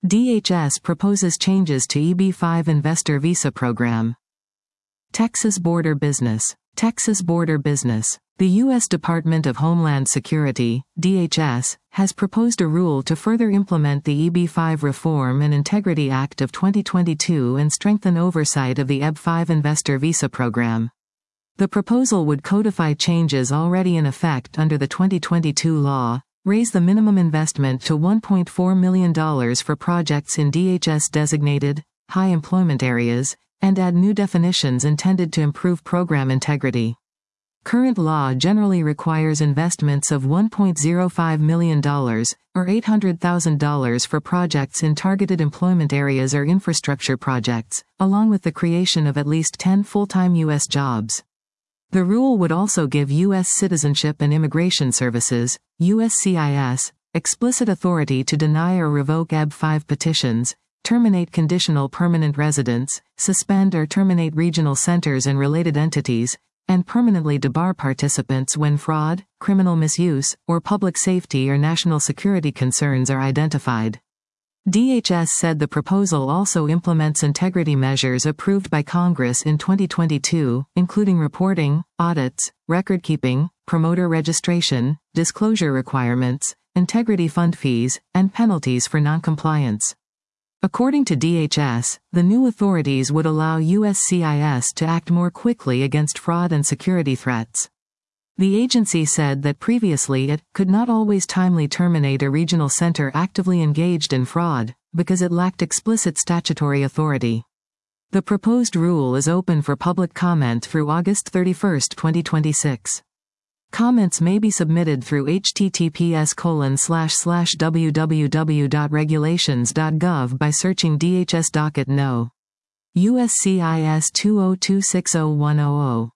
DHS proposes changes to EB-5 investor visa program. Texas border business. Texas border business. The U.S. Department of Homeland Security, DHS, has proposed a rule to further implement the EB-5 Reform and Integrity Act of 2022 and strengthen oversight of the EB-5 investor visa program. The proposal would codify changes already in effect under the 2022 law, raise the minimum investment to $1.4 million for projects in DHS-designated, high-employment areas, and add new definitions intended to improve program integrity. Current law generally requires investments of $1.05 million, or $800,000 for projects in targeted employment areas or infrastructure projects, along with the creation of at least 10 full-time U.S. jobs. The rule would also give U.S. Citizenship and Immigration Services, USCIS, explicit authority to deny or revoke EB-5 petitions, terminate conditional permanent residence, suspend or terminate regional centers and related entities, and permanently debar participants when fraud, criminal misuse, or public safety or national security concerns are identified. DHS said the proposal also implements integrity measures approved by Congress in 2022, including reporting, audits, record-keeping, promoter registration, disclosure requirements, integrity fund fees, and penalties for noncompliance. According to DHS, the new authorities would allow USCIS to act more quickly against fraud and security threats. The agency said that previously it could not always timely terminate a regional center actively engaged in fraud, because it lacked explicit statutory authority. The proposed rule is open for public comment through August 31, 2026. Comments may be submitted through https://www.regulations.gov by searching DHS Docket No. USCIS 202601000.